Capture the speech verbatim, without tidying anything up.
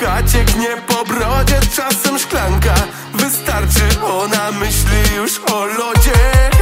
Łka cieknie po brodzie, czasem szklanka wystarczy, ona myśli już o lodzie.